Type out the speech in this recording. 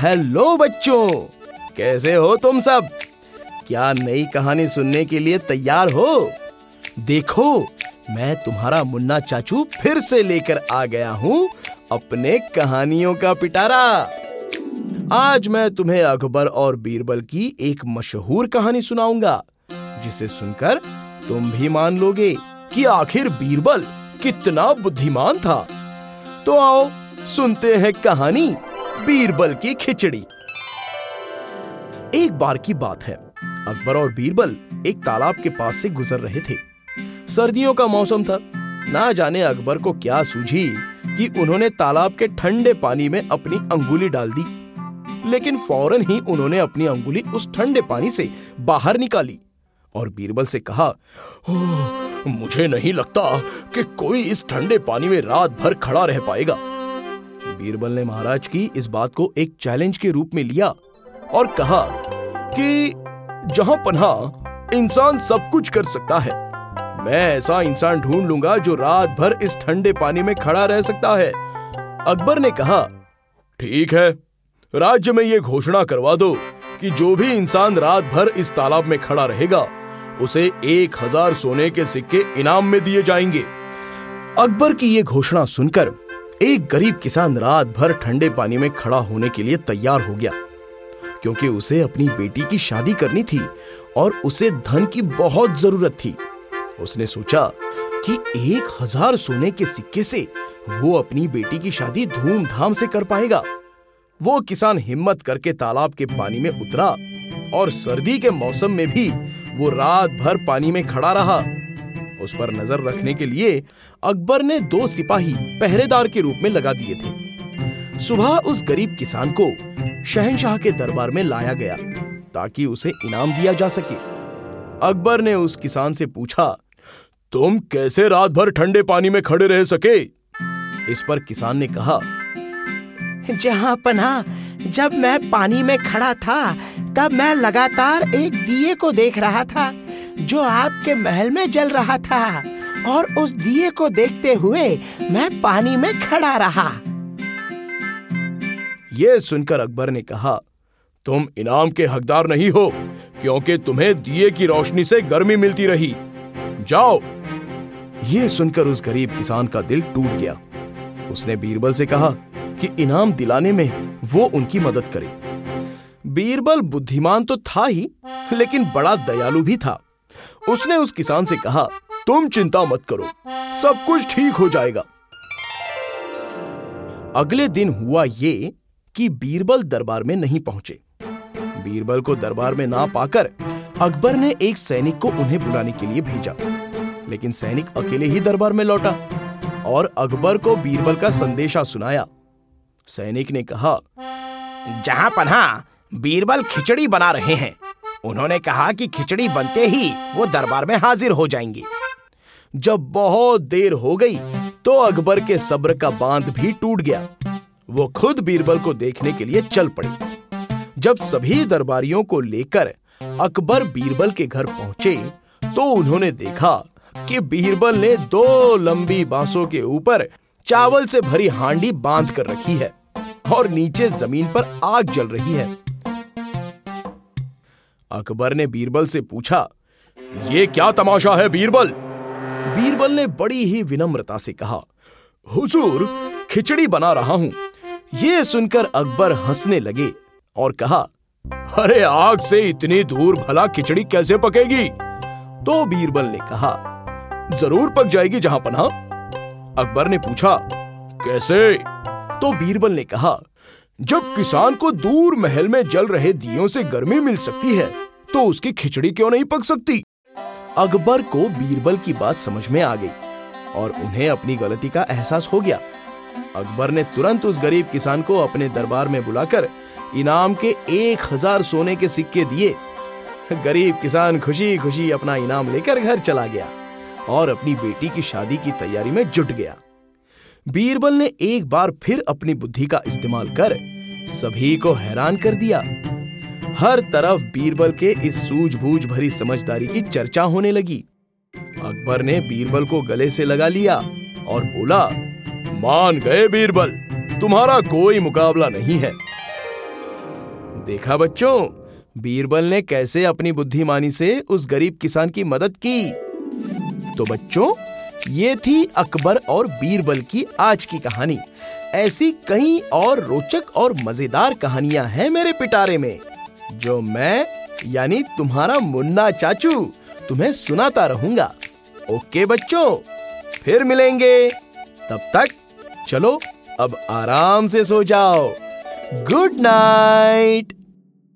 Hello बच्चों, कैसे हो तुम सब? क्या नई कहानी सुनने के लिए तैयार हो? देखो, मैं तुम्हारा मुन्ना चाचू फिर से लेकर आ गया हूँ अपने कहानियों का पिटारा। आज मैं तुम्हें अकबर और बीरबल की एक मशहूर कहानी सुनाऊंगा, जिसे सुनकर तुम भी मान लोगे कि आखिर बीरबल कितना बुद्धिमान था। तो आओ सुनते हैं कहानी बीरबल की खिचड़ी। एक बार की बात है, अकबर और बीरबल एक तालाब के पास से गुजर रहे थे। सर्दियों का मौसम था। ना जाने अकबर को क्या सूझी कि उन्होंने तालाब के ठंडे पानी में अपनी अंगुली डाल दी, लेकिन फौरन ही उन्होंने अपनी अंगुली उस ठंडे पानी से बाहर निकाली और बीरबल से कहा, मुझे नहीं लगता कि कोई इस ठंडे पानी में रात भर खड़ा रह पाएगा। बीरबल ने महाराज की इस बात को एक चैलेंज के रूप में लिया और कहा कि जहां पन्हा इंसान सब कुछ कर सकता है, मैं ऐसा इंसान ढूंढ लूंगा जो रात भर इस ठंडे पानी में खड़ा रह सकता है। अकबर ने कहा, ठीक है, राज्य में ये घोषणा करवा दो कि जो भी इंसान रात भर इस तालाब में खड़ा रहेगा उसे 1000 सोने के सिक्के इनाम में दिए जाएंगे। अकबर की ये घोषणा सुनकर एक गरीब किसान रात भर ठंडे पानी में खड़ा होने के लिए तैयार हो गया, क्योंकि उसे अपनी बेटी की शादी करनी थी और उसे धन की बहुत जरूरत थी। उसने सोचा कि 1000 सोने के सिक्के से वो अपनी बेटी की शादी धूमधाम से कर पाएगा। वो किसान हिम्मत करके तालाब के पानी में उतरा और सर्दी के मौसम में भी वो रात भर पानी में खड़ा रहा। उस पर नजर रखने के लिए अकबर ने 2 सिपाही पहरेदार के रूप में लगा दिए थे। सुबह उस गरीब किसान को शहंशाह के दरबार में लाया गया ताकि उसे इनाम दिया जा सके। अकबर ने उस किसान से पूछा, तुम कैसे रात भर ठंडे पानी में खड़े रह सके? इस पर किसान ने कहा, जहां पनाह, जब मैं पानी में खड़ा था तब मैं लगातार एक दिए को देख रहा था जो आपके महल में जल रहा था, और उस दिए को देखते हुए मैं पानी में खड़ा रहा। यह सुनकर अकबर ने कहा, तुम इनाम के हकदार नहीं हो, क्योंकि तुम्हें दिए की रोशनी से गर्मी मिलती रही। जाओ। यह सुनकर उस गरीब किसान का दिल टूट गया। उसने बीरबल से कहा कि इनाम दिलाने में वो उनकी मदद करे। बीरबल बुद्धिमान तो था ही, लेकिन बड़ा दयालु भी था। उसने उस किसान से कहा, तुम चिंता मत करो, सब कुछ ठीक हो जाएगा। अगले दिन हुआ ये कि बीरबल दरबार में नहीं पहुंचे। बीरबल को दरबार में ना पाकर अकबर ने एक सैनिक को उन्हें बुलाने के लिए भेजा, लेकिन सैनिक अकेले ही दरबार में लौटा और अकबर को बीरबल का संदेशा सुनाया। सैनिक ने कहा, जहां पनाह, बीरबल खिचड़ी बना रहे हैं। उन्होंने कहा कि खिचड़ी बनते ही वो दरबार में हाजिर हो जाएंगे। जब बहुत देर हो गई तो अकबर के सब्र का बांध भी टूट गया। वो खुद बीरबल को देखने के लिए चल पड़े। जब सभी दरबारियों को लेकर अकबर बीरबल के घर पहुंचे तो उन्होंने देखा कि बीरबल ने 2 लंबी बांसों के ऊपर चावल से भरी हांडी बांध कर रखी है और नीचे जमीन पर आग जल रही है। अकबर ने बीरबल से पूछा, ये क्या तमाशा है बीरबल? बीरबल ने बड़ी ही विनम्रता से कहा, हुजूर, खिचड़ी बना रहा हूं। यह सुनकर अकबर हंसने लगे और कहा, अरे आग से इतनी दूर भला खिचड़ी कैसे पकेगी? तो बीरबल ने कहा, जरूर पक जाएगी जहां पनाह। अकबर ने पूछा, कैसे? तो बीरबल ने कहा, जब किसान को दूर महल में जल रहे दियों से गर्मी मिल सकती है तो उसकी खिचड़ी क्यों नहीं पक सकती? अकबर को बीरबल की बात समझ में आ गई और उन्हें अपनी गलती का एहसास हो गया। अकबर ने तुरंत उस गरीब किसान को अपने दरबार में बुलाकर इनाम के 1000 सोने के सिक्के दिए। गरीब किसान खुशी खुशी अपना इनाम लेकर घर चला गया और अपनी बेटी की शादी की तैयारी में जुट गया। बीरबल ने एक बार फिर अपनी बुद्धि का इस्तेमाल कर सभी को हैरान कर दिया। हर तरफ बीरबल के इस सूझबूझ भरी समझदारी की चर्चा होने लगी। अकबर ने बीरबल को गले से लगा लिया और बोला, मान गए बीरबल, तुम्हारा कोई मुकाबला नहीं है। देखा बच्चों, बीरबल ने कैसे अपनी बुद्धिमानी से उस गरीब किसान की मदद की। तो बच्चों, ये थी अकबर और बीरबल की आज की कहानी। ऐसी कई और रोचक और मजेदार कहानियां हैं मेरे पिटारे में, जो मैं यानी तुम्हारा मुन्ना चाचू तुम्हें सुनाता रहूंगा। ओके बच्चों, फिर मिलेंगे। तब तक चलो अब आराम से सो जाओ। Good night.